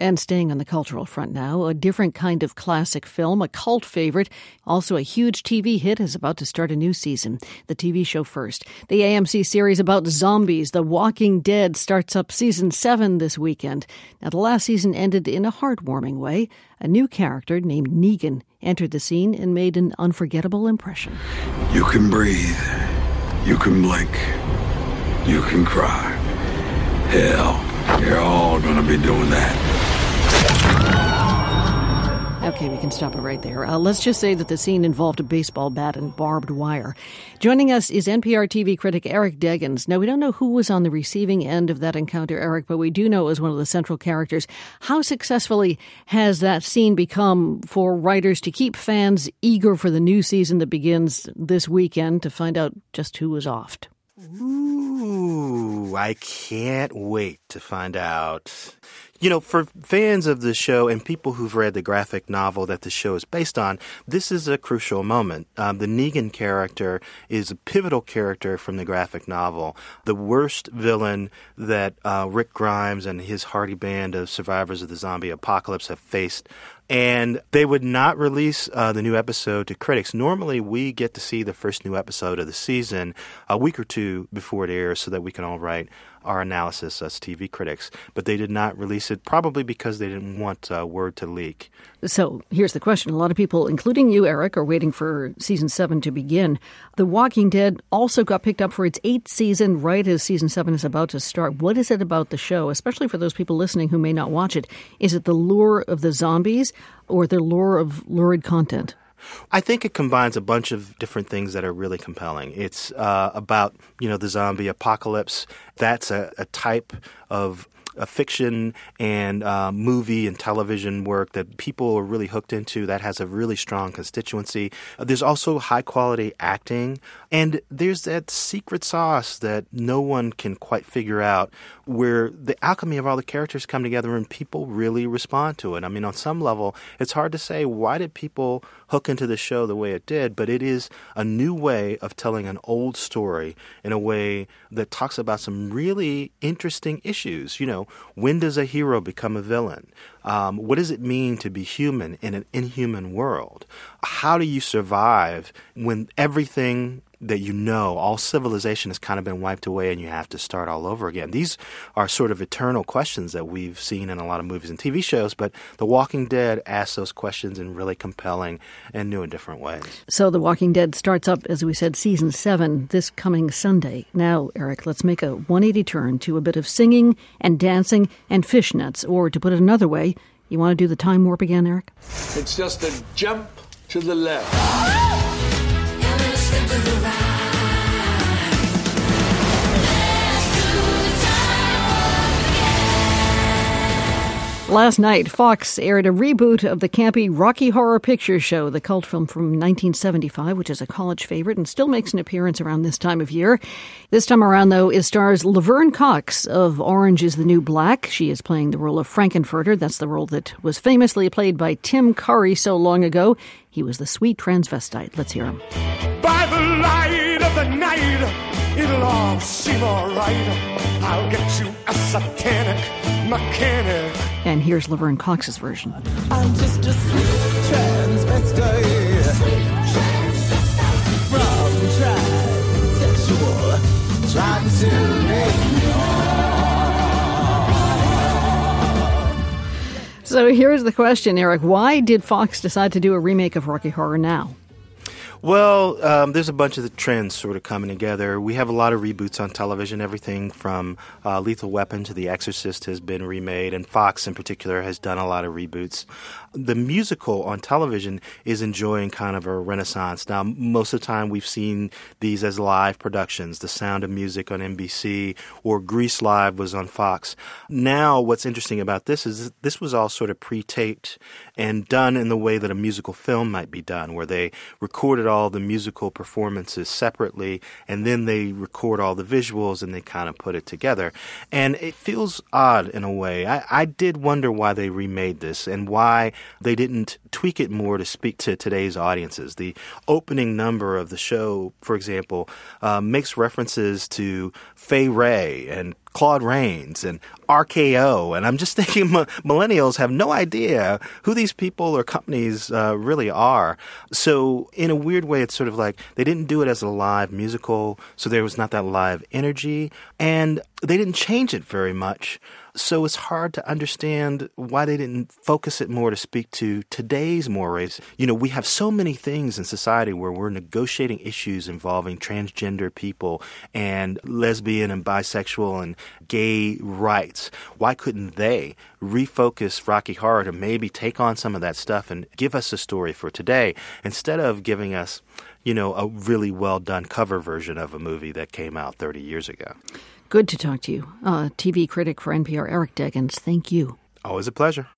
And staying on the cultural front now, a different kind of classic film, a cult favorite, also a huge TV hit, is about to start a new season. The TV show first. The AMC series about zombies, The Walking Dead, starts up season 7 this weekend. Now, the last season ended in a heartwarming way. A new character named Negan entered the scene and made an unforgettable impression. You can breathe. You can blink. You can cry. Hell, you're all gonna be doing that. Okay, we can stop it right there. Let's just say that the scene involved a baseball bat and barbed wire. Joining us is NPR TV critic Eric Deggans. Now, we don't know who was on the receiving end of that encounter, Eric, but we do know it was one of the central characters. How successfully has that scene become for writers to keep fans eager for the new season that begins this weekend to find out just who was offed? Ooh, I can't wait to find out. You know, for fans of the show and people who've read the graphic novel that the show is based on, this is a crucial moment. The Negan character is a pivotal character from the graphic novel. The worst villain that Rick Grimes and his hardy band of survivors of the zombie apocalypse have faced. And they would not release the new episode to critics. Normally, we get to see the first new episode of the season a week or two before it airs so that we can all write our analysis as TV critics. But they did not release it, probably because they didn't want word to leak. So here's the question. A lot of people, including you, Eric, are waiting for season 7 to begin. The Walking Dead also got picked up for its 8th season right as season 7 is about to start. What is it about the show, especially for those people listening who may not watch it? Is it the lure of the zombies or the lure of lurid content? I think it combines a bunch of different things that are really compelling. It's about, the zombie apocalypse. That's a type of fiction and movie and television work that people are really hooked into that has a really strong constituency. There's also high-quality acting, and there's that secret sauce that no one can quite figure out where the alchemy of all the characters come together and people really respond to it. I mean, on some level, it's hard to say why did people hook into the show the way it did, but it is a new way of telling an old story in a way that talks about some really interesting issues. When does a hero become a villain? What does it mean to be human in an inhuman world? How do you survive when everything that all civilization has kind of been wiped away and you have to start all over again? These are sort of eternal questions that we've seen in a lot of movies and TV shows, but The Walking Dead asks those questions in really compelling and new and different ways. So The Walking Dead starts up, as we said, season 7 this coming Sunday. Now, Eric, let's make a 180 turn to a bit of singing and dancing and fishnets, or to put it another way, you want to do the time warp again, Eric? It's just a jump to the left. Last night, Fox aired a reboot of the campy Rocky Horror Picture Show, the cult film from 1975, which is a college favorite and still makes an appearance around this time of year. This time around, though, it stars Laverne Cox of Orange is the New Black. She is playing the role of Frankenfurter. That's the role that was famously played by Tim Curry so long ago. He was the sweet transvestite. Let's hear him. By the light of the night, it'll all seem all right. I'll get you a satanic mechanic. And here's Laverne Cox's version. I'm just a sweet transvestite. From transsexual Transylvania. So here's the question, Eric. Why did Fox decide to do a remake of Rocky Horror now? Well, there's a bunch of the trends sort of coming together. We have a lot of reboots on television. Everything from Lethal Weapon to The Exorcist has been remade, and Fox in particular has done a lot of reboots. The musical on television is enjoying kind of a renaissance. Now, most of the time we've seen these as live productions. The Sound of Music on NBC or Grease Live was on Fox. Now, what's interesting about this is this was all sort of pre-taped and done in the way that a musical film might be done, where they recorded all the musical performances separately, and then they record all the visuals and they kind of put it together. And it feels odd in a way. I did wonder why they remade this and why they didn't tweak it more to speak to today's audiences. The opening number of the show, for example, makes references to Fay Wray and Claude Rains and RKO. And I'm just thinking millennials have no idea who these people or companies really are. So in a weird way, it's sort of like they didn't do it as a live musical, so there was not that live energy. And they didn't change it very much. So it's hard to understand why they didn't focus it more to speak to today's mores. You know, we have so many things in society where we're negotiating issues involving transgender people and lesbian and bisexual and gay rights. Why couldn't they refocus Rocky Horror to maybe take on some of that stuff and give us a story for today instead of giving us, you know, a really well-done cover version of a movie that came out 30 years ago? Good to talk to you. TV critic for NPR, Eric Deggans. Thank you. Always a pleasure.